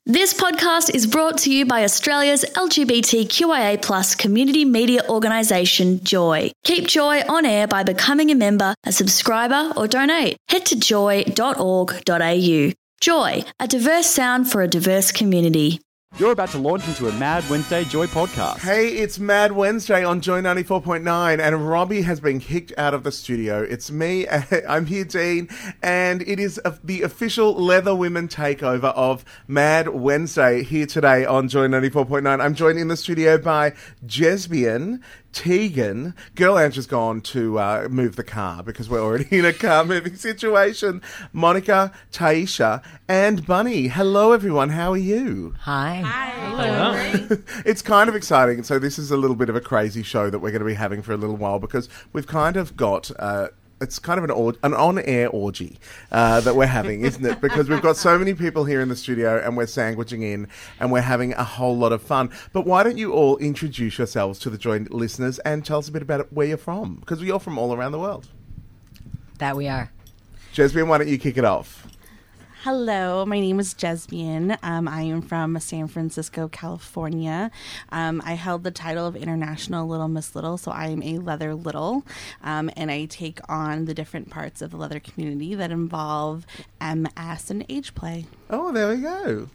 This podcast is brought to you by Australia's LGBTQIA+ community media organisation, Joy. Keep Joy on air by becoming a member, a subscriber, or donate. Head to joy.org.au. Joy, a diverse sound for a diverse community. You're about to launch into a Mad Wednesday Joy podcast. Hey, it's Mad Wednesday on Joy 94.9, and Robbie has been kicked out of the studio. It's me, I'm here, Dean, and it is the official Leather Women takeover of Mad Wednesday here today on Joy 94.9. I'm joined in the studio by Jesbian, Tegan. Girl Ange has gone to move the car because we're already in a car moving situation. Monica, Taisha, and Bunny. Hello, everyone. How are you? Hi. Hello. It's kind of exciting. So this is a little bit of a crazy show that we're going to be having for a little while because we've kind of got... it's kind of an on-air orgy that we're having, isn't it? Because we've got so many people here in the studio and we're sandwiching in and we're having a whole lot of fun. But why don't you all introduce yourselves to the Joy listeners and tell us a bit about where you're from? Because you're from all around the world. That we are. Jesbian, why don't you kick it off? Hello, my name is Jesbian. I am from San Francisco, California. I held the title of International Little Miss Little, so I am a leather little, and I take on the different parts of the leather community that involve MS and age play. Oh, there we go.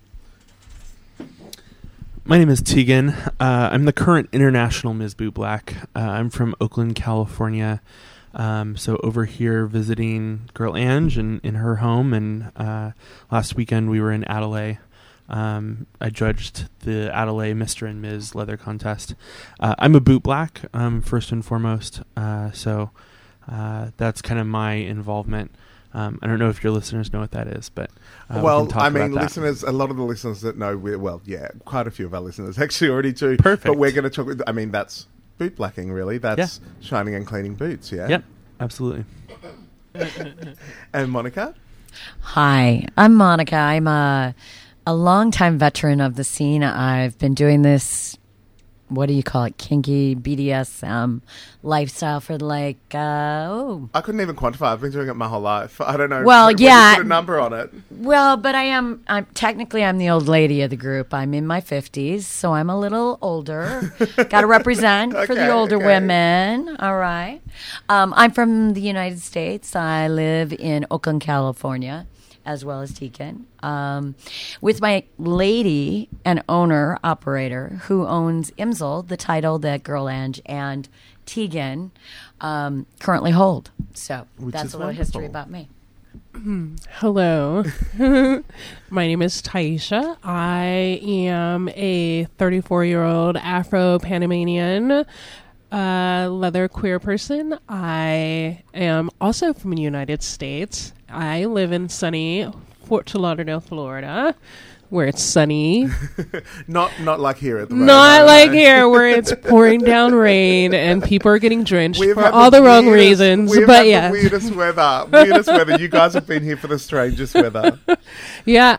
My name is Tegan. I'm the current International Ms. Bootblack. I'm from Oakland, California. So over here visiting Girl Ange in her home, and last weekend we were in Adelaide. I judged the Adelaide Mr. and Ms. Leather Contest. I'm a bootblack, first and foremost, so that's kind of my involvement. I don't know if your listeners know what that is, but well, we can talk I mean, about that. listeners, a lot of the listeners that know, quite a few of our listeners actually already do. Perfect. But we're going to talk, I mean, that's boot blacking, really. That's shining and cleaning boots, yeah? Yep, absolutely. And Monica? Hi, I'm Monica. I'm a longtime veteran of the scene. I've been doing this, what do you call it, kinky BDSM lifestyle for I couldn't even quantify. I've been doing it my whole life. I don't know. Well, yeah. Put a number on it. Well, but I'm technically I'm the old lady of the group. I'm in my 50s, so I'm a little older. Got to represent for the older women. All right. I'm from the United States. I live in Oakland, California, as well as Tegan, with my lady and owner-operator who owns Imsel, the title that Girl Ange and Tegan currently hold. So that's a little history about me. Hello. My name is Taisha. I am a 34-year-old Afro-Panamanian leather queer person. I am also from the United States. I live in sunny Fort Lauderdale, Florida, where it's sunny. Not like here at the moment. Not like here, where it's pouring down rain and people are getting drenched for all the wrong reasons. But yeah, the weirdest weather. You guys have been here for the strangest weather. Yeah,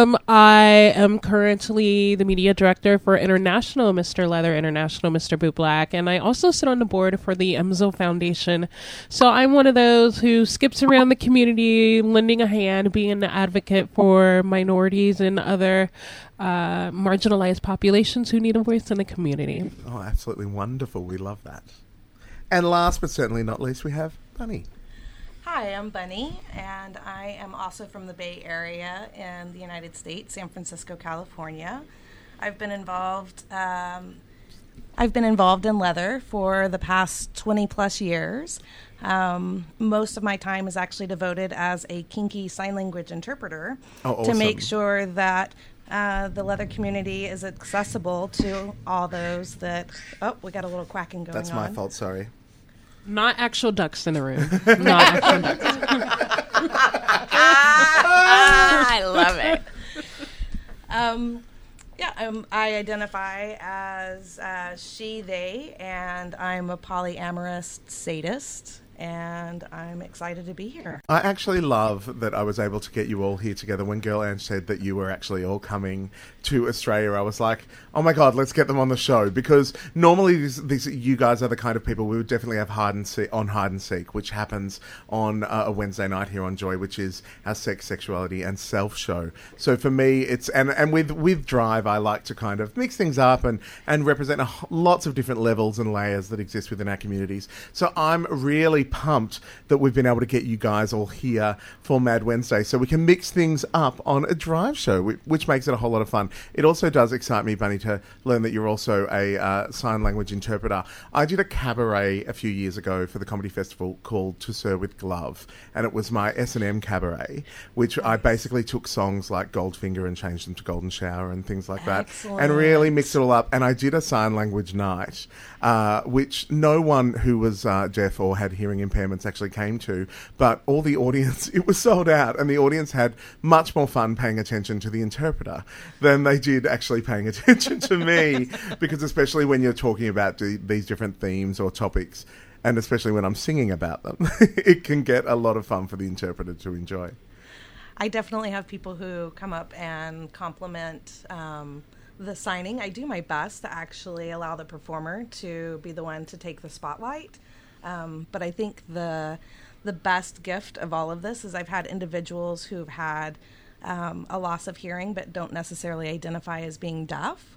I am currently the media director for International Mr. Leather, International Mr. Bootblack, and I also sit on the board for the Imsel Foundation. So I'm one of those who skips around the community, lending a hand, being an advocate for minorities and other marginalized populations who need a voice in the community. Oh, absolutely wonderful. We love that. And last but certainly not least, we have Bunny. Hi, I'm Bunny, and I am also from the Bay Area in the United States, San Francisco, California. I've been involved in leather for the past 20 plus years. Most of my time is actually devoted as a kinky sign language interpreter to make sure that the leather community is accessible to all those that... Oh, we got a little quacking going on. That's my fault, sorry. Not actual ducks in the room. Not actual ducks. I love it. I identify as she, they, and I'm a polyamorous sadist. and I'm excited to be here. I actually love that I was able to get you all here together. When Girl Ange said that you were actually all coming to Australia, I was like, oh my God, let's get them on the show. Because normally you guys are the kind of people we would definitely have Hide and Seek, which happens on a Wednesday night here on Joy, which is our sex, sexuality and self show. So for me, it's, and with Drive, I like to kind of mix things up and represent lots of different levels and layers that exist within our communities. So I'm really pumped that we've been able to get you guys all here for Mad Wednesday so we can mix things up on a Drive show, which makes it a whole lot of fun. It also does excite me, Bunny, to learn that you're also a sign language interpreter. I did a cabaret a few years ago for the Comedy Festival called To Sir with Glove, and it was my S&M cabaret, which I basically took songs like Goldfinger and changed them to Golden Shower and things like that, and really mixed it all up. And I did a sign language night, which no one who was deaf or had hearing impairments actually came to, but all the audience, it was sold out, and the audience had much more fun paying attention to the interpreter than they did actually paying attention to me, because especially when you're talking about these different themes or topics, and especially when I'm singing about them, it can get a lot of fun for the interpreter to enjoy. I definitely have people who come up and compliment the signing. I do my best to actually allow the performer to be the one to take the spotlight. But I think the best gift of all of this is I've had individuals who've had a loss of hearing but don't necessarily identify as being deaf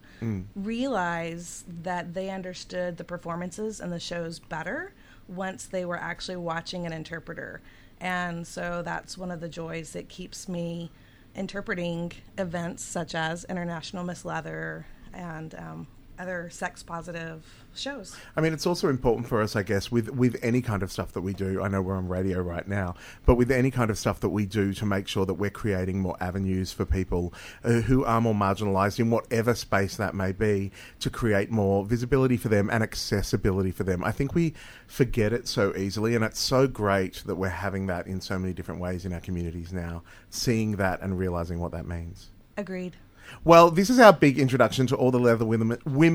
realize that they understood the performances and the shows better once they were actually watching an interpreter. And so that's one of the joys that keeps me interpreting events such as International Miss Leather and other sex-positive shows. I mean, it's also important for us, I guess, with any kind of stuff that we do. I know we're on radio right now, but with any kind of stuff that we do to make sure that we're creating more avenues for people who are more marginalised in whatever space that may be, to create more visibility for them and accessibility for them. I think we forget it so easily, and it's so great that we're having that in so many different ways in our communities now, seeing that and realising what that means. Agreed. Well, this is our big introduction to all the leather women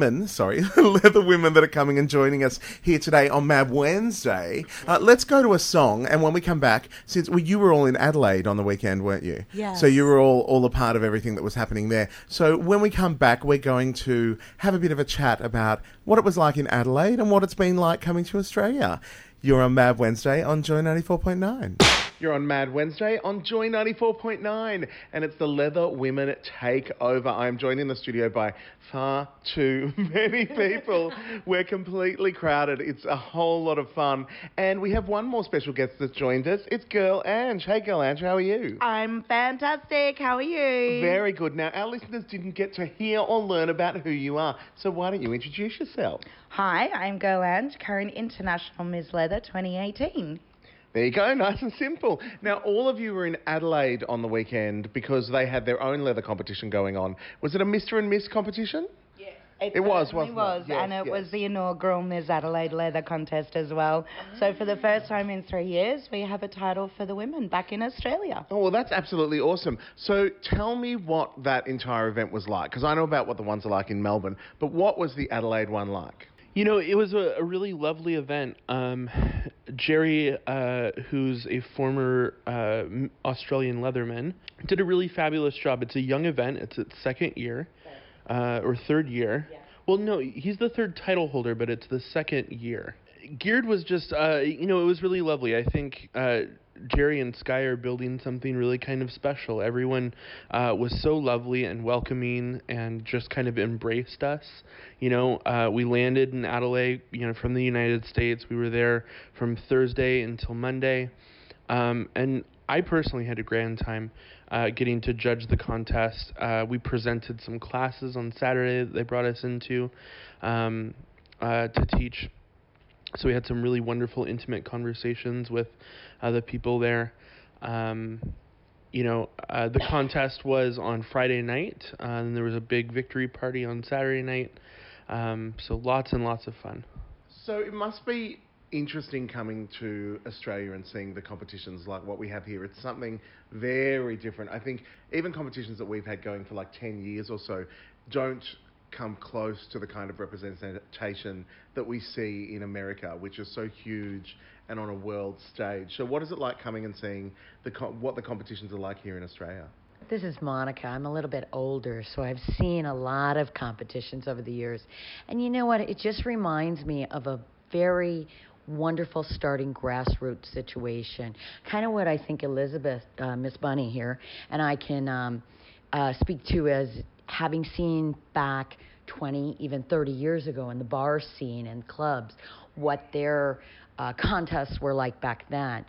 leather women that are coming and joining us here today on Mad Wednesday. Let's go to a song, and when we come back, since you were all in Adelaide on the weekend, weren't you? Yes. So you were all a part of everything that was happening there. So when we come back, we're going to have a bit of a chat about what it was like in Adelaide and what it's been like coming to Australia. You're on Mad Wednesday on Joy 94.9. You're on Mad Wednesday on Joy 94.9, and it's the Leather Women Takeover. I'm joined in the studio by far too many people. We're completely crowded. It's a whole lot of fun. And we have one more special guest that's joined us. It's Girl Ange. Hey, Girl Ange, how are you? I'm fantastic. How are you? Very good. Now, our listeners didn't get to hear or learn about who you are, so why don't you introduce yourself? Hi, I'm Girl Ange, current International Miss Leather 2018. There you go, nice and simple. Now, all of you were in Adelaide on the weekend because they had their own leather competition going on. Was it a Mr. and Miss competition? Yes. It was, wasn't it? Yes, and it was the inaugural Miss Adelaide Leather contest as well. So for the first time in 3 years, we have a title for the women back in Australia. Oh, well, that's absolutely awesome. So tell me what that entire event was like, because I know about what the ones are like in Melbourne, but what was the Adelaide one like? You know, it was a really lovely event. Jerry, who's a former Australian Leatherman, did a really fabulous job. It's a young event. It's its second year, or third year. Yeah. Well, no, he's the third title holder, but it's the second year. Geared was just, it was really lovely. I think Jerry and Sky are building something really kind of special. Everyone was so lovely and welcoming and just kind of embraced us. We landed in Adelaide, from the United States. We were there from Thursday until Monday. And I personally had a grand time getting to judge the contest. We presented some classes on Saturday that they brought us into to teach. So we had some really wonderful, intimate conversations with the people there. The contest was on Friday night, and there was a big victory party on Saturday night. So lots and lots of fun. So it must be interesting coming to Australia and seeing the competitions like what we have here. It's something very different. I think even competitions that we've had going for like 10 years or so don't come close to the kind of representation that we see in America, which is so huge and on a world stage. So what is it like coming and seeing what the competitions are like here in Australia? This is Monica. I'm a little bit older, so I've seen a lot of competitions over the years. And you know what? It just reminds me of a very wonderful starting grassroots situation. Kind of what I think Elizabeth, Miss Bunny here, and I can speak to as having seen back 20, even 30 years ago in the bar scene and clubs, what their contests were like back then.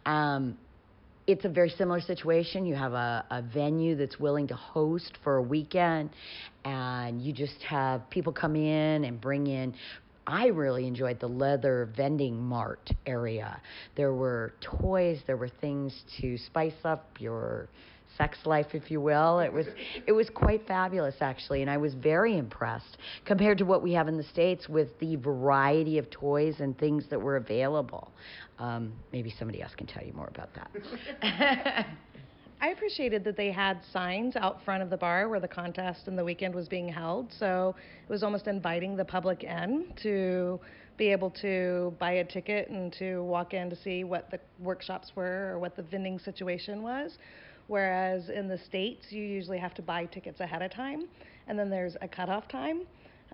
It's a very similar situation. You have a venue that's willing to host for a weekend, and you just have people come in and bring in. I really enjoyed the leather vending mart area. There were toys, there were things to spice up your sex life, if you will. It was quite fabulous, actually, and I was very impressed compared to what we have in the States with the variety of toys and things that were available. Maybe somebody else can tell you more about that. I appreciated that they had signs out front of the bar where the contest and the weekend was being held, so it was almost inviting the public in to be able to buy a ticket and to walk in to see what the workshops were or what the vending situation was. Whereas in the States, you usually have to buy tickets ahead of time, and then there's a cutoff time.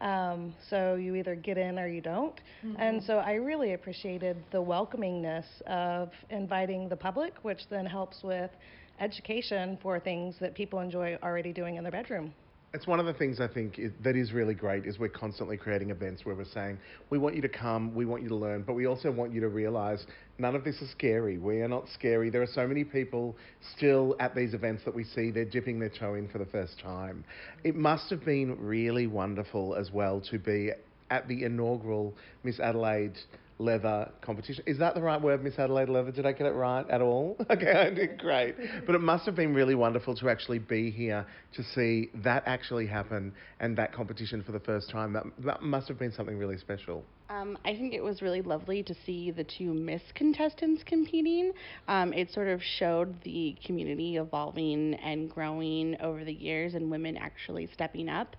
So you either get in or you don't. Mm-hmm. And so I really appreciated the welcomingness of inviting the public, which then helps with education for things that people enjoy already doing in their bedroom. It's one of the things I think that is really great is we're constantly creating events where we're saying, we want you to come, we want you to learn, but we also want you to realise none of this is scary. We are not scary. There are so many people still at these events that we see, they're dipping their toe in for the first time. It must have been really wonderful as well to be at the inaugural Miss Adelaide Leather competition. Is that the right word, Miss Adelaide Leather? Did I get it right at all? Okay, I did great. But it must have been really wonderful to actually be here to see that actually happen and that competition for the first time. That must have been something really special. I think it was really lovely to see the two Miss contestants competing. It sort of showed the community evolving and growing over the years and women actually stepping up.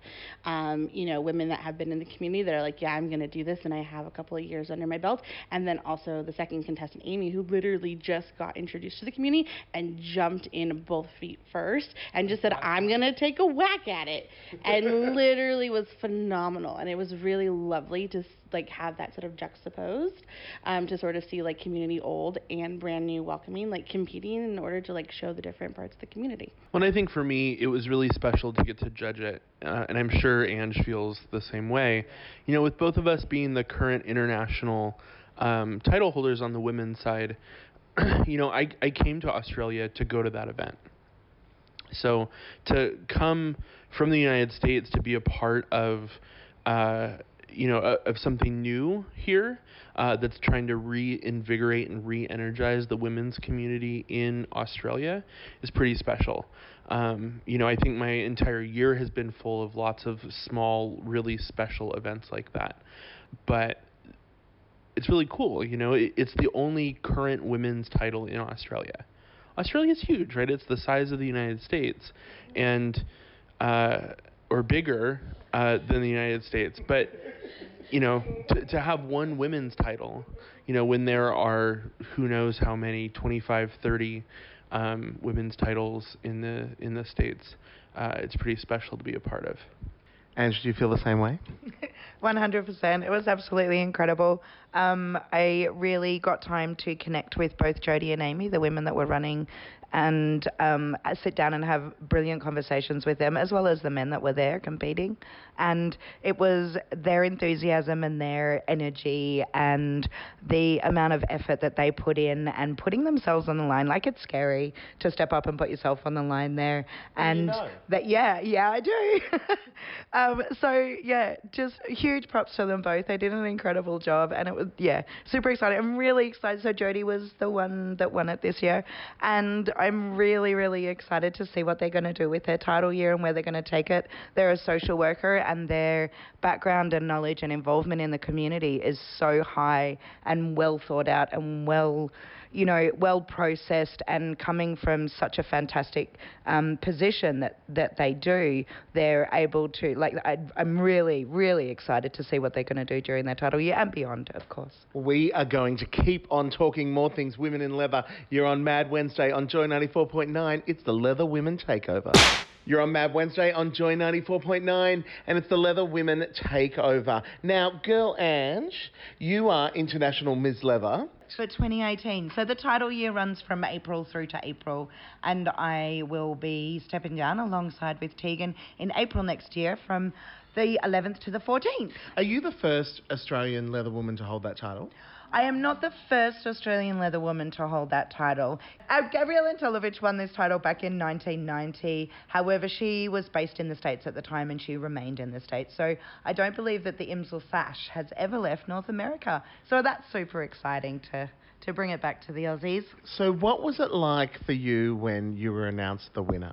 Women that have been in the community that are like, yeah, I'm going to do this, and I have a couple of years under my belt. And then also the second contestant, Amy, who literally just got introduced to the community and jumped in both feet first and just said, I'm going to take a whack at it. And literally was phenomenal. And it was really lovely to have that sort of juxtaposed, to sort of see community old and brand new welcoming competing in order to show the different parts of the community. Well, I think for me it was really special to get to judge it, and I'm sure Ange feels the same way. With both of us being the current international title holders on the women's side, I came to Australia to go to that event. So to come from the United States to be a part of of something new here that's trying to reinvigorate and re-energize the women's community in Australia is pretty special. I think my entire year has been full of lots of small, really special events like that. But it's really cool, it's the only current women's title in Australia. Australia's huge, right? It's the size of the United States, and or bigger than the United States. But, to have one women's title, when there are who knows how many, 25, 30 women's titles in the States, it's pretty special to be a part of. Ange, do you feel the same way? 100%. It was absolutely incredible. I really got time to connect with both Jodie and Amy, the women that were running, and sit down and have brilliant conversations with them, as well as the men that were there competing. And it was their enthusiasm and their energy and the amount of effort that they put in and putting themselves on the line. It's scary to step up and put yourself on the line there. And I do. Just huge props to them both. They did an incredible job, and it was, super exciting. I'm really excited. So Jodie was the one that won it this year, and I'm really, really excited to see what they're going to do with their title year and where they're going to take it. They're a social worker, and their background and knowledge and involvement in the community is so high and well thought out and well, you know, well processed, and coming from such a fantastic position that they do, they're able to, like, I'm really, really excited to see what they're going to do during their title year and beyond, of course. We are going to keep on talking more things women in leather. You're on Mad Wednesday on Joy 94.9. It's the Leather Women Takeover. You're on Mad Wednesday on Joy 94.9, and it's the Leather Women Takeover. Now, Girl Ange, you are International Ms. Leather. For 2018. So the title year runs from April through to April, and I will be stepping down alongside with Tegan in April next year from the 11th to the 14th. Are you the first Australian leather woman to hold that title? I am not the first Australian leather woman to hold that title. Gabrielle Antelovich won this title back in 1990. However, she was based in the States at the time and she remained in the States. So I don't believe that the IMSL sash has ever left North America. So that's super exciting to bring it back to the Aussies. So what was it like for you when you were announced the winner?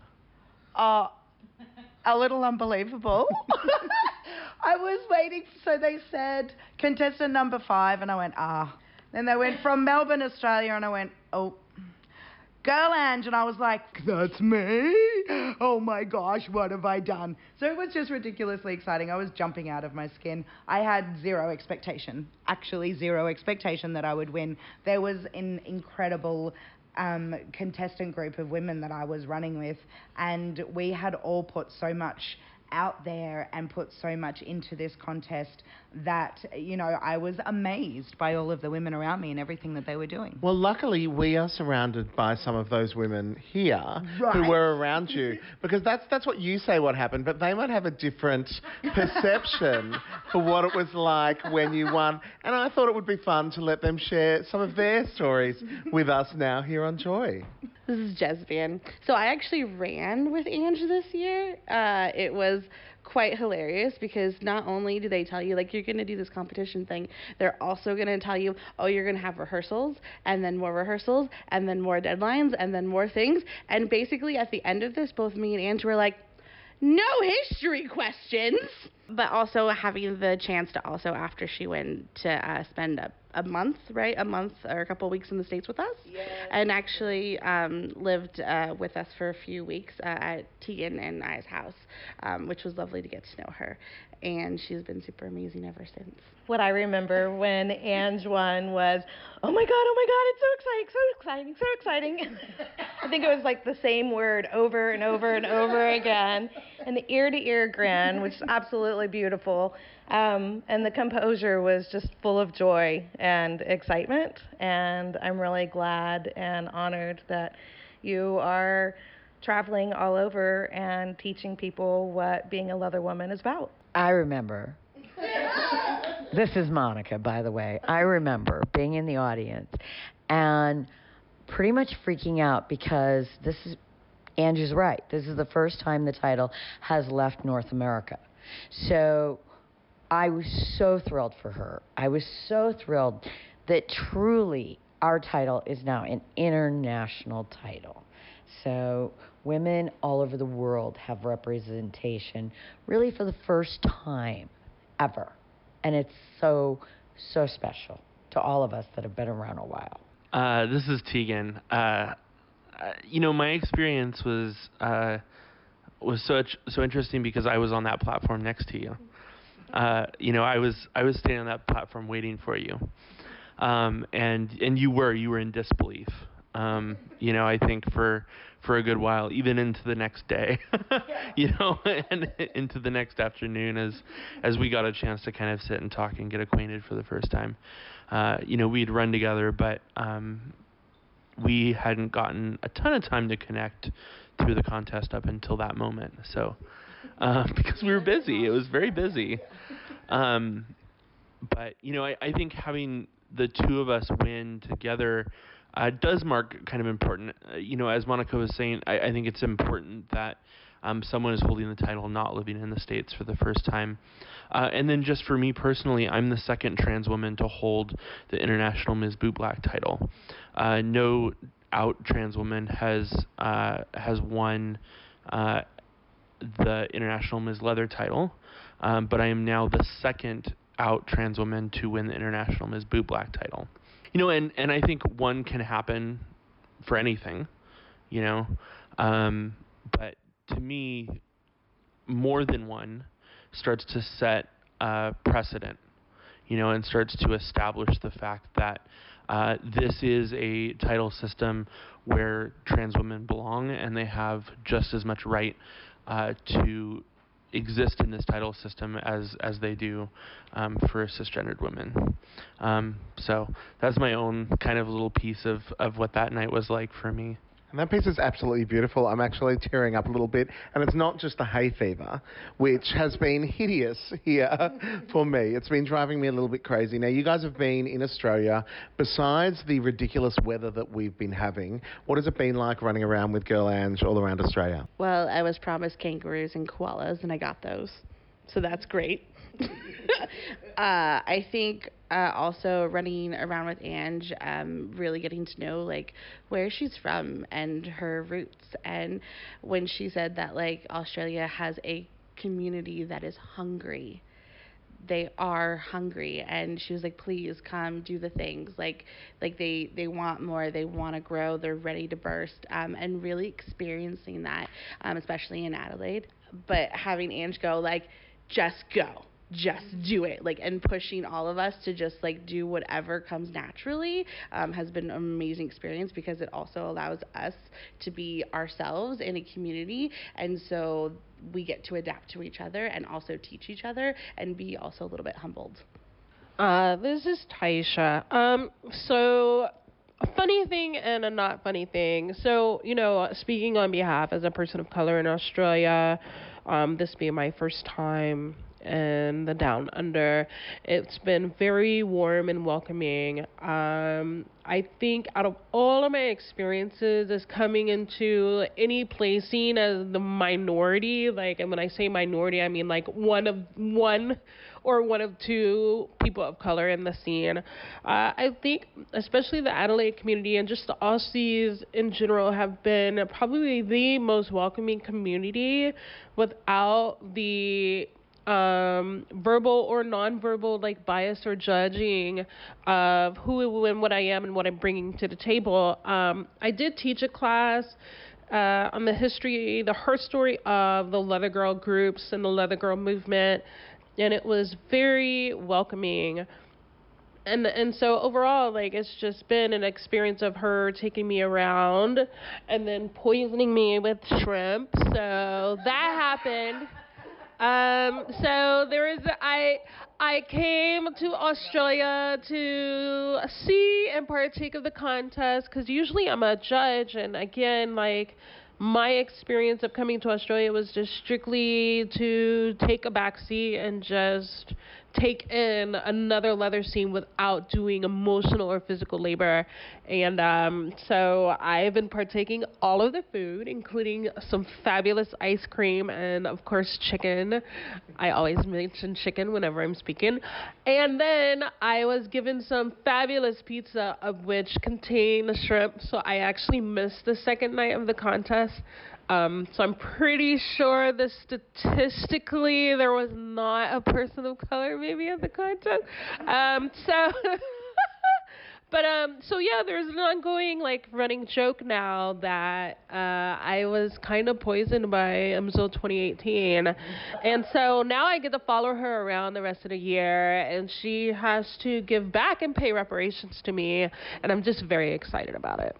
A little unbelievable. I was waiting, so they said contestant number 5, and I went, Then they went from Melbourne, Australia, and I went, Girl Ange, and I was like, that's me? Oh my gosh, what have I done? So it was just ridiculously exciting. I was jumping out of my skin. I had zero expectation that I would win. There was an incredible contestant group of women that I was running with, and we had all put so much out there and put so much into this contest that, you know, I was amazed by all of the women around me and everything that they were doing. Well, luckily we are surrounded by some of those women here who were around you, because that's what you say what happened, but they might have a different perception for what it was like when you won, and I thought it would be fun to let them share some of their stories with us now here on Joy. This is Jesbian. So I actually ran with Ange this year. It was quite hilarious because not only do they tell you, like, you're going to do this competition thing, they're also going to tell you, you're going to have rehearsals, and then more rehearsals, and then more deadlines, and then more things. And basically at the end of this, both me and Ange were like, no history questions. But also having the chance to also, after she went, to spend a month or a couple of weeks in the States with us. Yes. And actually lived with us for a few weeks at Tegan and I's house, which was lovely to get to know her. And she's been super amazing ever since. What I remember when Ange won was, oh my God, it's so exciting. I think it was like the same word over and over and over again. And the ear-to-ear grin, which is absolutely beautiful. And the composure was just full of joy and excitement. And I'm really glad and honored that you are traveling all over and teaching people what being a leather woman is about. I remember. This is Monica, by the way. I remember being in the audience and pretty much freaking out because Andrew's right. This is the first time the title has left North America. So I was so thrilled for her. I was so thrilled that truly our title is now an international title. So women all over the world have representation really for the first time ever. And it's so, so special to all of us that have been around a while. This is Tegan. My experience was so interesting because I was on that platform next to you. I was standing on that platform waiting for you, and you were in disbelief. I think for a good while, even into the next day, and into the next afternoon as we got a chance to kind of sit and talk and get acquainted for the first time. We'd run together, but we hadn't gotten a ton of time to connect through the contest up until that moment. So, because we were busy, it was very busy. But, I think having the two of us win together does mark kind of important. As Monica was saying, I think it's important that someone is holding the title not living in the States for the first time. And then just for me personally, I'm the second trans woman to hold the International Ms. Bootblack title. No out trans woman has won the International Ms. Leather title, but I am now the second out trans woman to win the International Ms. Bootblack title. and I think one can happen for anything, but to me, more than one starts to set a precedent, and starts to establish the fact that this is a title system where trans women belong, and they have just as much right to exist in this title system as they do for cisgendered women. So that's my own kind of little piece of what that night was like for me. And that piece is absolutely beautiful. I'm actually tearing up a little bit. And it's not just the hay fever, which has been hideous here for me. It's been driving me a little bit crazy. Now, you guys have been in Australia. Besides the ridiculous weather that we've been having, what has it been like running around with Girl Ange all around Australia? Well, I was promised kangaroos and koalas, and I got those. So that's great. I think also running around with Ange, really getting to know like where she's from and her roots. And when she said that like Australia has a community that is hungry, they are hungry, and she was like, please come do the things like they want more, they want to grow, they're ready to burst, and really experiencing that, especially in Adelaide. But having Ange go like, just go, just do it, like, and pushing all of us to just like do whatever comes naturally, has been an amazing experience, because it also allows us to be ourselves in a community, and so we get to adapt to each other and also teach each other and be also a little bit humbled. This is Taisha. So a funny thing and a not funny thing. So, speaking on behalf as a person of color in Australia, this being my first time in the Down Under, it's been very warm and welcoming. I think out of all of my experiences as coming into any placing as the minority, like, and when I say minority, I mean like one of two people of color in the scene. I think especially the Adelaide community and just the Aussies in general have been probably the most welcoming community without the verbal or non-verbal like bias or judging of who and what I am and what I'm bringing to the table. I did teach a class on her story of the Leather Girl groups and the Leather Girl movement, and it was very welcoming. And so overall, like, it's just been an experience of her taking me around and then poisoning me with shrimp. So that happened. So I came to Australia to see and partake of the contest, because usually I'm a judge, and again, like, my experience of coming to Australia was just strictly to take a backseat and just take in another leather scene without doing emotional or physical labor. And so I've been partaking all of the food, including some fabulous ice cream and, of course, chicken. I always mention chicken whenever I'm speaking. And then I was given some fabulous pizza, of which contained shrimp. So I actually missed the second night of the contest. So I'm pretty sure that statistically there was not a person of color maybe at the contest. So yeah, there's an ongoing like running joke now that I was kind of poisoned by MZO 2018, and so now I get to follow her around the rest of the year, and she has to give back and pay reparations to me, and I'm just very excited about it.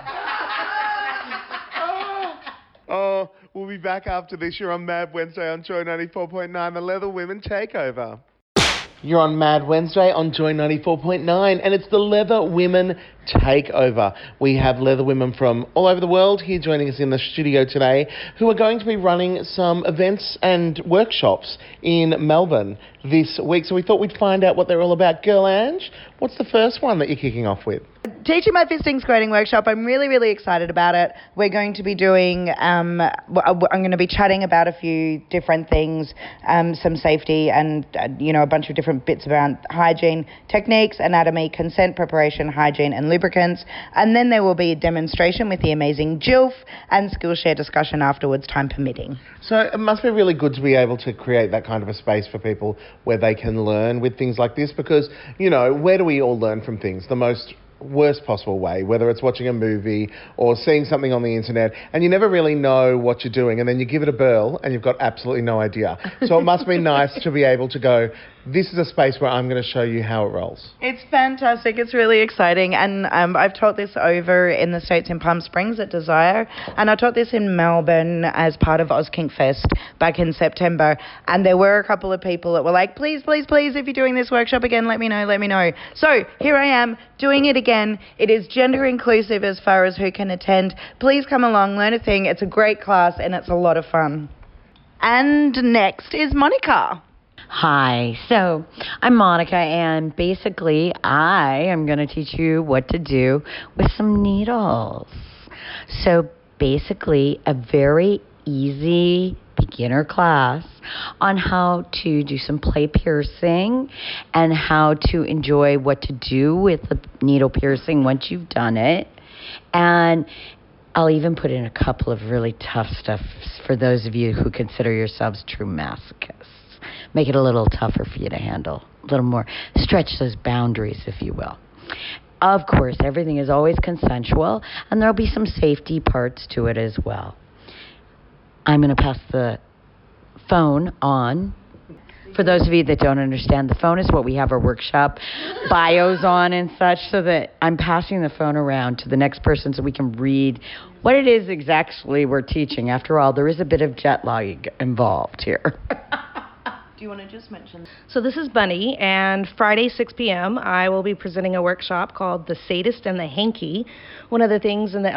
Oh, we'll be back after this. You're on Mad Wednesday on Joy 94.9, the Leather Women Takeover. You're on Mad Wednesday on Joy 94.9, and it's the Leather Women Takeover. We have leather women from all over the world here joining us in the studio today, who are going to be running some events and workshops in Melbourne this week. So we thought we'd find out what they're all about. Girl Ange, what's the first one that you're kicking off with? Teaching My Fisting Squirting workshop. I'm really, really excited about it. We're going to be doing, I'm going to be chatting about a few different things, some safety and, a bunch of different bits around hygiene, techniques, anatomy, consent, preparation, hygiene and lubricants. And then there will be a demonstration with the amazing Jilf and Skillshare discussion afterwards, time permitting. So it must be really good to be able to create that kind of a space for people where they can learn with things like this, because, you know, where do we all learn from things? The most worst possible way, whether it's watching a movie or seeing something on the internet, and you never really know what you're doing, and then you give it a whirl and you've got absolutely no idea. So it must be nice to be able to go, this is a space where I'm going to show you how it rolls. It's fantastic. It's really exciting. And I've taught this over in the States in Palm Springs at Desire. And I taught this in Melbourne as part of Auskink Fest back in September. And there were a couple of people that were like, please, please, please, if you're doing this workshop again, let me know. So here I am doing it again. It is gender inclusive as far as who can attend. Please come along, learn a thing. It's a great class and it's a lot of fun. And next is Monica. Hi, so I'm Monica, and basically I am going to teach you what to do with some needles. So basically a very easy beginner class on how to do some play piercing and how to enjoy what to do with the needle piercing once you've done it. And I'll even put in a couple of really tough stuff for those of you who consider yourselves true masochists. Make it a little tougher for you to handle, a little more, stretch those boundaries, if you will. Of course, everything is always consensual, and there'll be some safety parts to it as well. I'm going to pass the phone on. For those of you that don't understand, the phone is what we have our workshop bios on and such, so that I'm passing the phone around to the next person so we can read what it is exactly we're teaching. After all, there is a bit of jet lag involved here. Do you want to just mention? So this is Bunny, and Friday, 6 p.m., I will be presenting a workshop called The Sadist and the Hanky. One of the things in the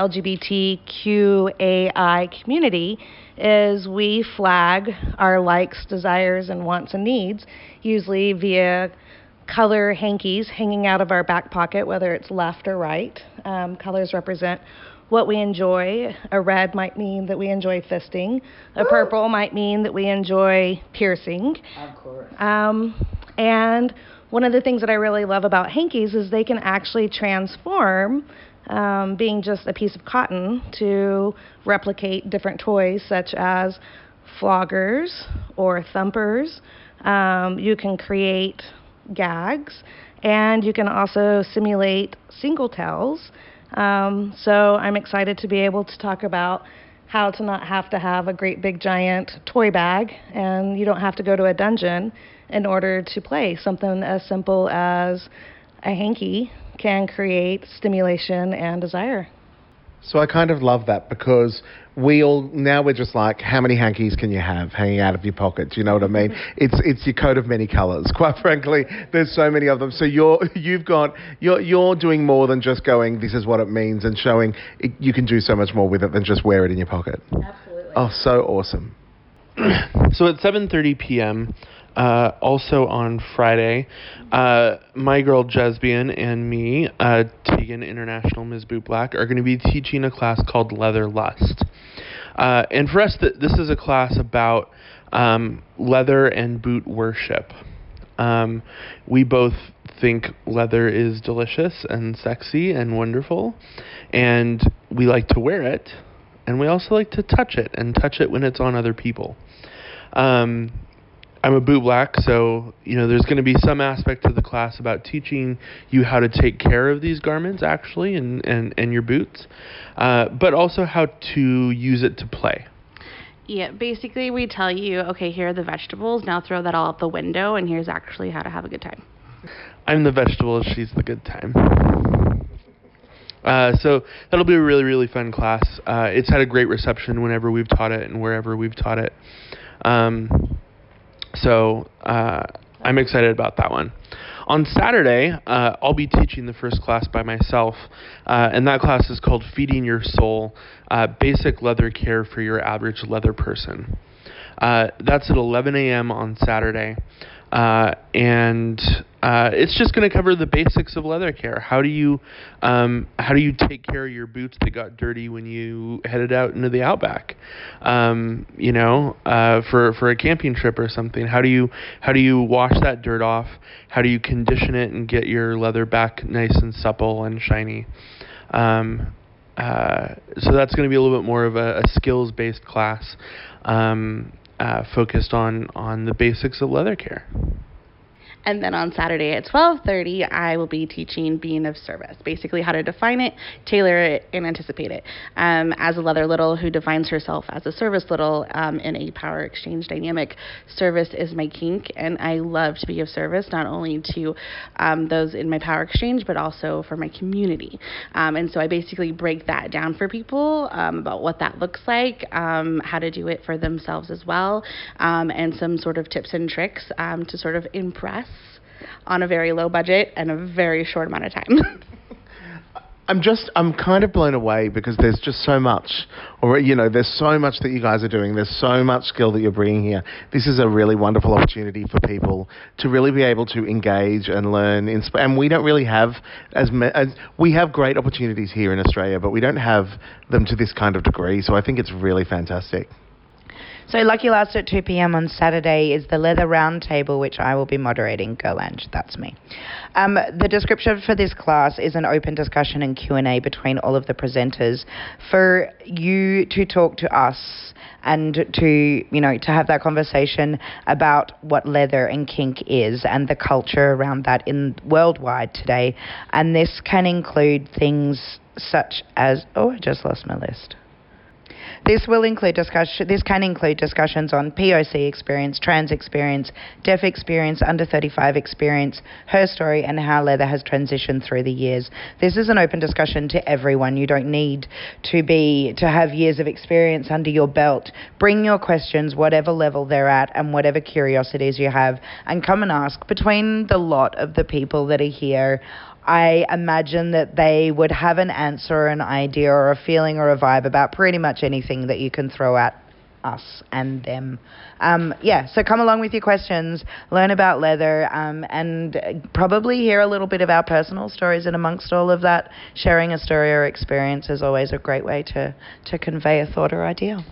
LGBTQAI community is we flag our likes, desires, and wants and needs, usually via color hankies hanging out of our back pocket, whether it's left or right. Colors represent what we enjoy. A red might mean that we enjoy fisting. A purple might mean that we enjoy piercing. Of course. And one of the things that I really love about hankies is they can actually transform being just a piece of cotton to replicate different toys such as floggers or thumpers. You can create gags, and you can also simulate single tails. So I'm excited to be able to talk about how to not have to have a great big giant toy bag, and you don't have to go to a dungeon in order to play. Something as simple as a hanky can create stimulation and desire. So I kind of love that, because we're just like, how many hankies can you have hanging out of your pocket? Do you know what I mean? It's your coat of many colours. Quite frankly, there's so many of them. So you're doing more than just going, this is what it means, and showing you can do so much more with it than just wear it in your pocket. Absolutely. Oh, so awesome. So at 7:30 p.m., also on Friday, my girl Jesbian and me, Tegan International Ms. Boot Black, are going to be teaching a class called Leather Lust. And for us, this is a class about leather and boot worship. We both think leather is delicious and sexy and wonderful, and we like to wear it, and we also like to touch it, and touch it when it's on other people. I'm a boot black, so there's going to be some aspect of the class about teaching you how to take care of these garments, actually, and your boots, but also how to use it to play. Yeah, basically we tell you, okay, here are the vegetables, now throw that all out the window, and here's actually how to have a good time. I'm the vegetable, she's the good time. So that'll be a really, really fun class. It's had a great reception whenever we've taught it and wherever we've taught it. So I'm excited about that one. On Saturday, I'll be teaching the first class by myself, and that class is called Feeding Your Soul, Basic Leather Care for Your Average Leather Person. That's at 11 a.m. on Saturday. and it's just going to cover the basics of leather care. How do you take care of your boots that got dirty when you headed out into the outback? For a camping trip or something. How do you wash that dirt off? How do you condition it and get your leather back nice and supple and shiny? So that's going to be a little bit more of a skills-based class, focused on the basics of leather care. And then on Saturday at 12:30, I will be teaching being of service, basically how to define it, tailor it, and anticipate it. As a leather little who defines herself as a service little in a power exchange dynamic, service is my kink, and I love to be of service, not only to those in my power exchange, but also for my community. And so I basically break that down for people about what that looks like, how to do it for themselves as well, and some sort of tips and tricks to sort of impress on a very low budget and a very short amount of time. I'm kind of blown away because there's just so much, there's so much that you guys are doing. There's so much skill that you're bringing here. This is a really wonderful opportunity for people to really be able to engage and learn. And we don't really have we have great opportunities here in Australia, but we don't have them to this kind of degree. So I think it's really fantastic. So Lucky Last at 2 p.m. on Saturday is the Leather Roundtable, which I will be moderating. Girl Ange, that's me. The description for this class is an open discussion and Q&A between all of the presenters for you to talk to us and to have that conversation about what leather and kink is and the culture around that in worldwide today. And this can include things such as, I just lost my list. This can include discussions on POC experience, trans experience, deaf experience, under 35 experience, her story, and how leather has transitioned through the years. This is an open discussion to everyone. You don't need to have years of experience under your belt. Bring your questions, whatever level they're at, and whatever curiosities you have, and come and ask. Between the lot of the people that are here, I imagine that they would have an answer, or an idea, or a feeling, or a vibe about pretty much anything that you can throw at us and them. So come along with your questions, learn about leather, and probably hear a little bit of our personal stories. And amongst all of that, sharing a story or experience is always a great way to convey a thought or idea.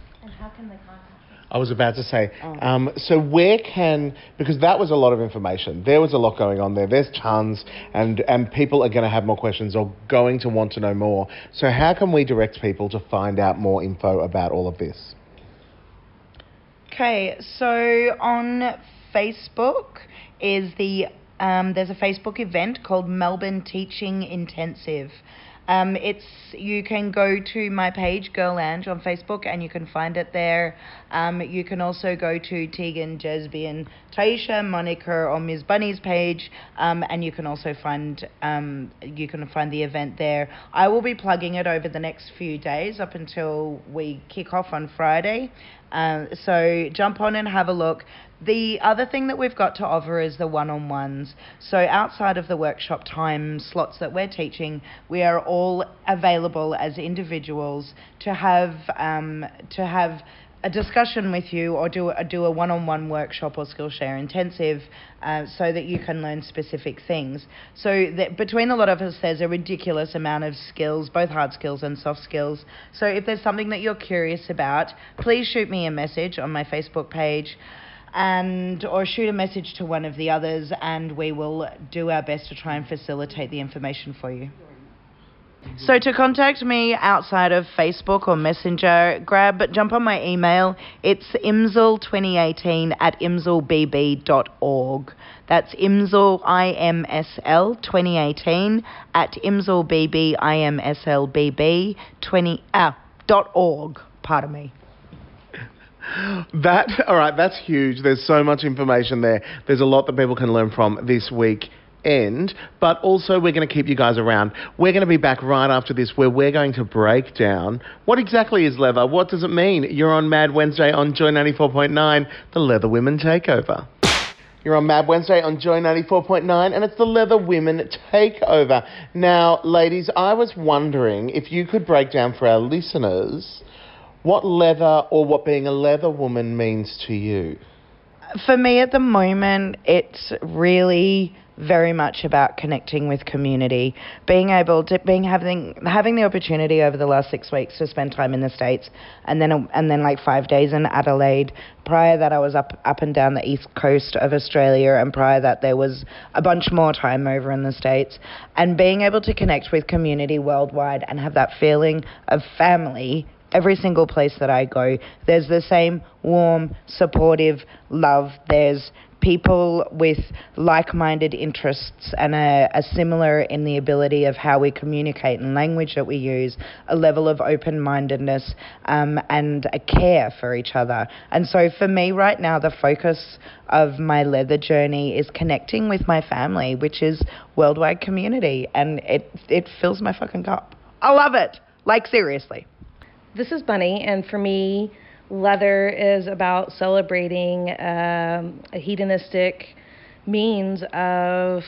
I was about to say, so because that was a lot of information. There was a lot going on there. There's tons, and people are going to have more questions or going to want to know more. So how can we direct people to find out more info about all of this? Okay, so on Facebook there's a Facebook event called Melbourne Teaching Intensive. You can go to my page, Girl Ange, on Facebook, and you can find it there. You can also go to Tegan, Jesby, Taisha, Monica, or Ms. Bunny's page, and you can also find the event there. I will be plugging it over the next few days up until we kick off on Friday. So jump on and have a look. The other thing that we've got to offer is the one-on-ones. So outside of the workshop time slots that we're teaching, we are all available as individuals to have a discussion with you, or do a one-on-one workshop or Skillshare intensive, so that you can learn specific things. So between a lot of us, there's a ridiculous amount of skills, both hard skills and soft skills. So if there's something that you're curious about, please shoot me a message on my Facebook page, or shoot a message to one of the others, and we will do our best to try and facilitate the information for you. So to contact me outside of Facebook or Messenger, jump on my email. It's imsl2018@imslbb.org. That's imsl, IMSL 2018 at imslbb.org. Pardon me. All right, that's huge. There's so much information there. There's a lot that people can learn from this weekend, but also we're going to keep you guys around. We're going to be back right after this, where we're going to break down what exactly is leather, what does it mean. You're on Mad Wednesday on Joy 94.9, the Leather Women Takeover. You're on Mad Wednesday on Joy 94.9, and it's the Leather Women Takeover. Now, ladies, I was wondering if you could break down for our listeners what leather, or what being a leather woman means to you. For me at the moment, it's really very much about connecting with community, having the opportunity over the last 6 weeks to spend time in the States, and then like 5 days in Adelaide. Prior that, I was up and down the east coast of Australia, and prior that there was a bunch more time over in the States. And being able to connect with community worldwide and have that feeling of family. Every single place that I go, there's the same warm, supportive love. There's people with like-minded interests and a similar in the ability of how we communicate and language that we use, a level of open-mindedness and a care for each other. And so for me right now, the focus of my leather journey is connecting with my family, which is worldwide community, and it fills my fucking cup. I love it. Like, seriously. This is Bunny, and for me, leather is about celebrating a hedonistic means of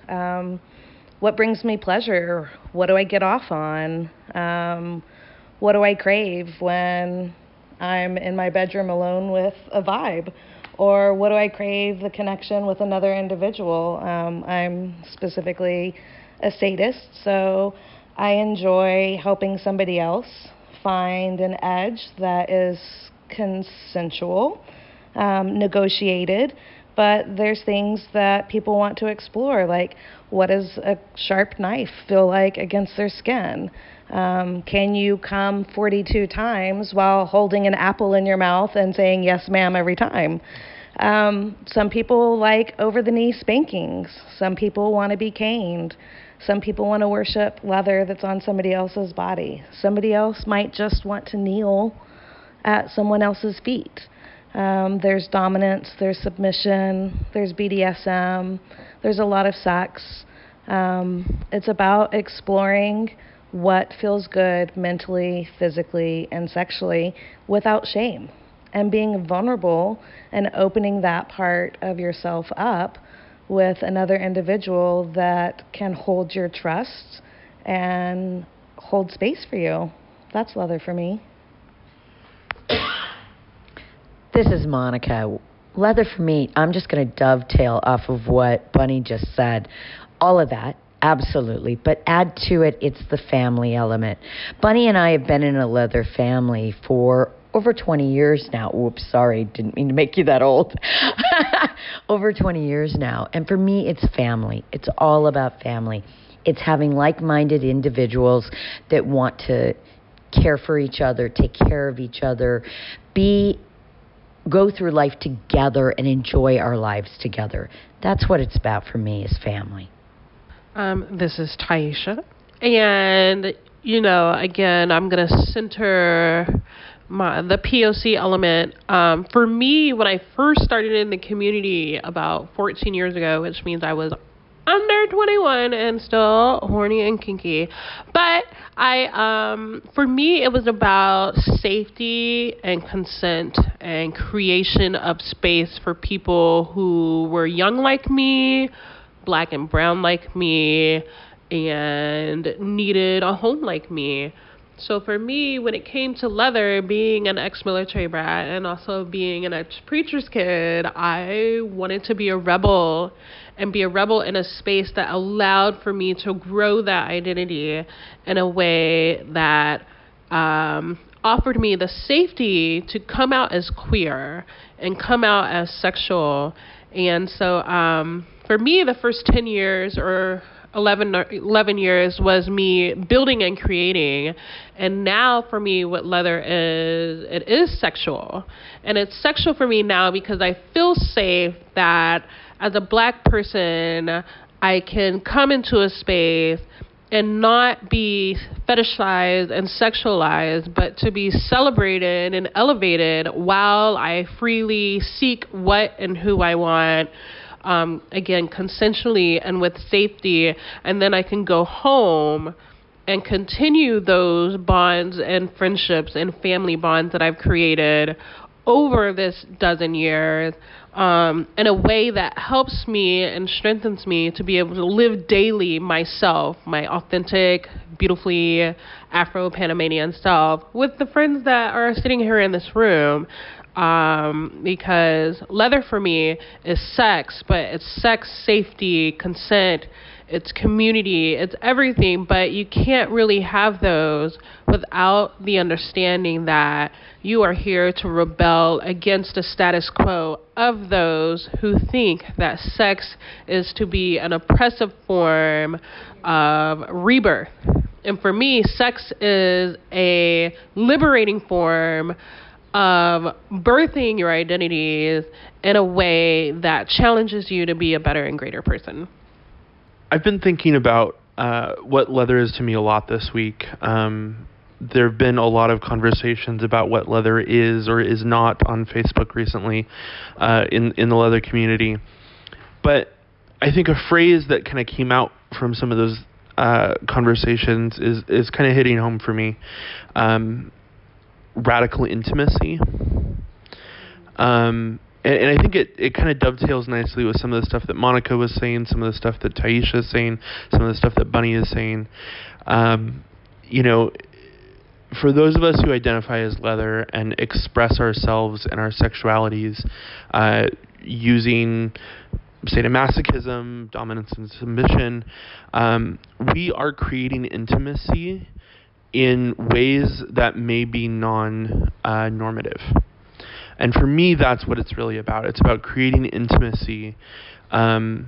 what brings me pleasure. What do I get off on? What do I crave when I'm in my bedroom alone with a vibe? Or what do I crave the connection with another individual? I'm specifically a sadist, so I enjoy helping somebody else find an edge that is consensual, negotiated, but there's things that people want to explore, like what does a sharp knife feel like against their skin? Can you come 42 times while holding an apple in your mouth and saying yes ma'am every time? Some people like over-the-knee spankings. Some people want to be caned. Some people want to worship leather that's on somebody else's body. Somebody else might just want to kneel at someone else's feet. There's dominance, there's submission, there's BDSM, there's a lot of sex. It's about exploring what feels good mentally, physically, and sexually without shame, and being vulnerable and opening that part of yourself up with another individual that can hold your trust and hold space for you. That's leather for me. This is Monica. Leather for me, I'm just going to dovetail off of what Bunny just said. All of that, absolutely. But add to it, it's the family element. Bunny and I have been in a leather family for over 20 years now. Oops, sorry, didn't mean to make you that old. Over 20 years now. And for me, it's family. It's all about family. It's having like-minded individuals that want to care for each other, take care of each other, go through life together and enjoy our lives together. That's what it's about for me, is family. This is Taisha. And, again, I'm going to center the POC element. For me, when I first started in the community about 14 years ago, which means I was under 21 and still horny and kinky, but for me, it was about safety and consent and creation of space for people who were young like me, black and brown like me, and needed a home like me. So for me, when it came to leather, being an ex-military brat and also being an ex-preacher's kid, I wanted to be a rebel, and be a rebel in a space that allowed for me to grow that identity in a way that offered me the safety to come out as queer and come out as sexual. And so for me, the first 10 years or 11 years was me building and creating. And now for me, what leather is, it is sexual. And it's sexual for me now because I feel safe that as a black person, I can come into a space and not be fetishized and sexualized, but to be celebrated and elevated while I freely seek what and who I want. Again, consensually and with safety, and then I can go home and continue those bonds and friendships and family bonds that I've created over this dozen years in a way that helps me and strengthens me to be able to live daily myself, my authentic, beautifully Afro-Panamanian self, with the friends that are sitting here in this room. because leather for me is sex, but it's sex, safety, consent, it's community, it's everything, but you can't really have those without the understanding that you are here to rebel against the status quo of those who think that sex is to be an oppressive form of rebirth. And for me, sex is a liberating form of birthing your identities in a way that challenges you to be a better and greater person. I've been thinking about what leather is to me a lot this week. There have been a lot of conversations about what leather is or is not on Facebook recently in the leather community. But I think a phrase that kind of came out from some of those conversations is kind of hitting home for me. Radical intimacy. And I think it kind of dovetails nicely with some of the stuff that Monica was saying, some of the stuff that Taisha is saying, some of the stuff that Bunny is saying. For those of us who identify as leather and express ourselves and our sexualities using sadomasochism, dominance and submission, we are creating intimacy in ways that may be non-normative. And for me, that's what it's really about. It's about creating intimacy and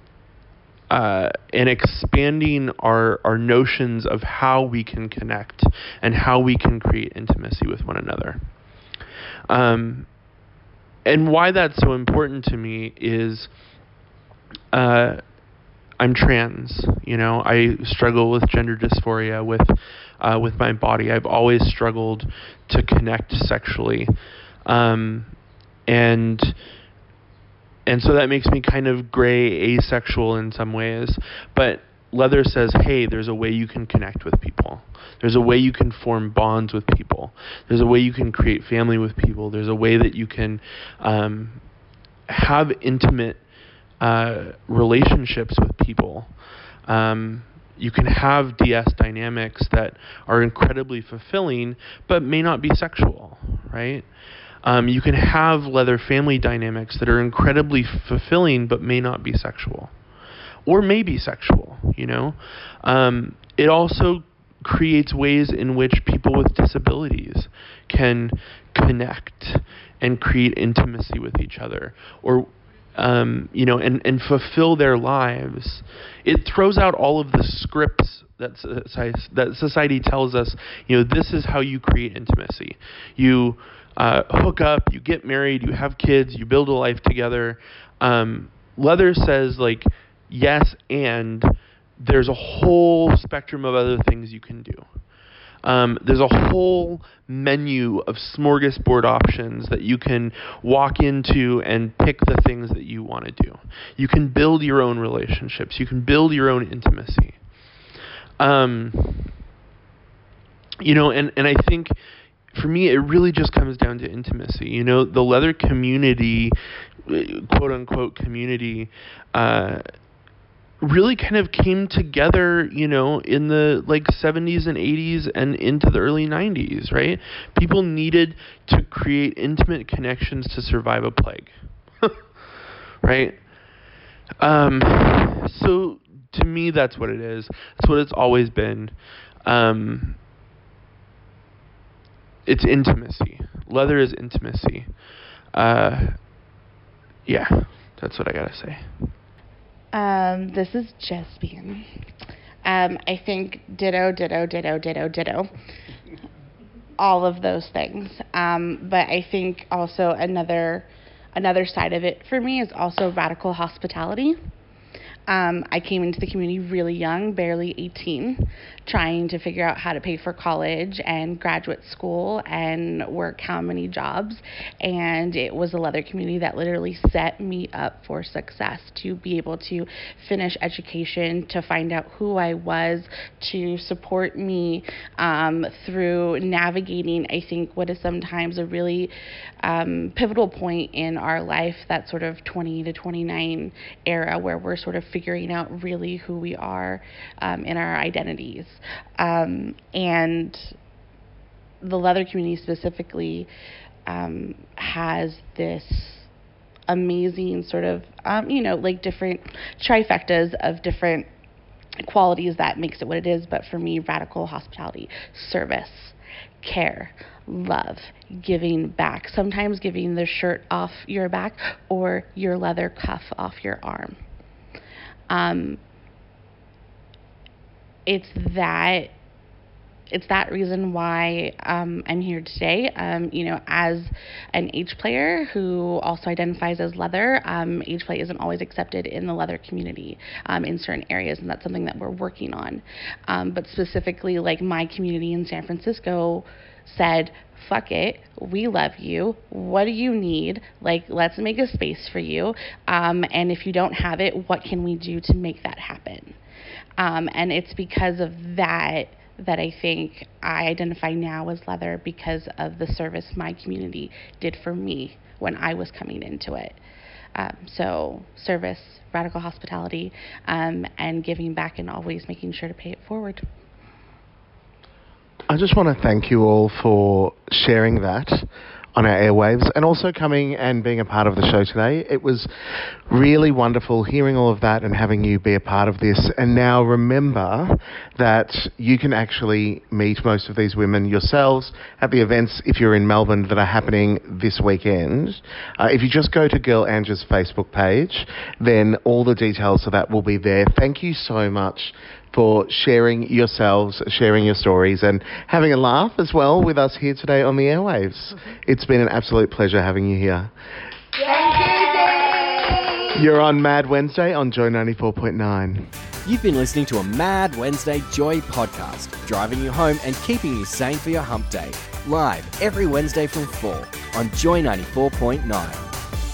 expanding our notions of how we can connect and how we can create intimacy with one another. And why that's so important to me is I'm trans. I struggle with gender dysphoria, with my body. I've always struggled to connect sexually. And so that makes me kind of gray asexual in some ways, but leather says, hey, there's a way you can connect with people. There's a way you can form bonds with people. There's a way you can create family with people. There's a way that you can have intimate relationships with people. You can have DS dynamics that are incredibly fulfilling, but may not be sexual, right? You can have leather family dynamics that are incredibly fulfilling but may not be sexual. Or may be sexual, It also creates ways in which people with disabilities can connect and create intimacy with each other. Or, and fulfill their lives. It throws out all of the scripts that society tells us, this is how you create intimacy. You hook up, you get married, you have kids, you build a life together. Leather says, yes, and there's a whole spectrum of other things you can do. There's a whole menu of smorgasbord options that you can walk into and pick the things that you want to do. You can build your own relationships. You can build your own intimacy. And I think for me, it really just comes down to intimacy. The leather community, quote unquote community, really kind of came together, in the 70s and 80s and into the early 90s, right? People needed to create intimate connections to survive a plague, right? So to me, that's what it is. That's what it's always been. It's intimacy. Leather is intimacy. Yeah, that's what I gotta say. This is Jesbian. I think ditto. All of those things. But I think also another side of it for me is also radical hospitality. I came into the community really young, barely 18, trying to figure out how to pay for college and graduate school and work how many jobs. And it was a leather community that literally set me up for success, to be able to finish education, to find out who I was, to support me through navigating, I think, what is sometimes a really pivotal point in our life, that sort of 20 to 29 era where we're sort of figuring out really who we are in our identities. And the leather community specifically has this amazing sort of, like different trifectas of different qualities that makes it what it is. But for me, radical hospitality, service, care, love, giving back, sometimes giving the shirt off your back or your leather cuff off your arm. It's that reason why I'm here today. As an H player who also identifies as leather, H play isn't always accepted in the leather community in certain areas, and that's something that we're working on. But specifically, like my community in San Francisco said, fuck it, we love you. What do you need? Like, let's make a space for you. And if you don't have it, what can we do to make that happen? And it's because of that I think I identify now as leather, because of the service my community did for me when I was coming into it. So service, radical hospitality, and giving back, and always making sure to pay it forward. I just want to thank you all for sharing that on our airwaves, and also coming and being a part of the show today. It was really wonderful hearing all of that and having you be a part of this. And now remember that you can actually meet most of these women yourselves at the events, if you're in Melbourne, that are happening this weekend. If you just go to Girl Ange's Facebook page, then all the details of that will be there. Thank you so much for sharing yourselves, sharing your stories, and having a laugh as well with us here today on the airwaves. It's been an absolute pleasure having you here. You're on Mad Wednesday on Joy 94.9. You've been listening to a Mad Wednesday Joy podcast, driving you home and keeping you sane for your hump day. Live every Wednesday from 4 on Joy 94.9.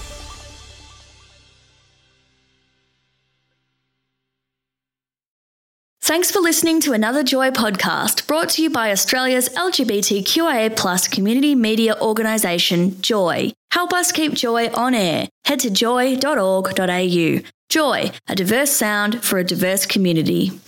Thanks for listening to another Joy podcast brought to you by Australia's LGBTQIA+ community media organisation, Joy. Help us keep Joy on air. Head to joy.org.au. Joy, a diverse sound for a diverse community.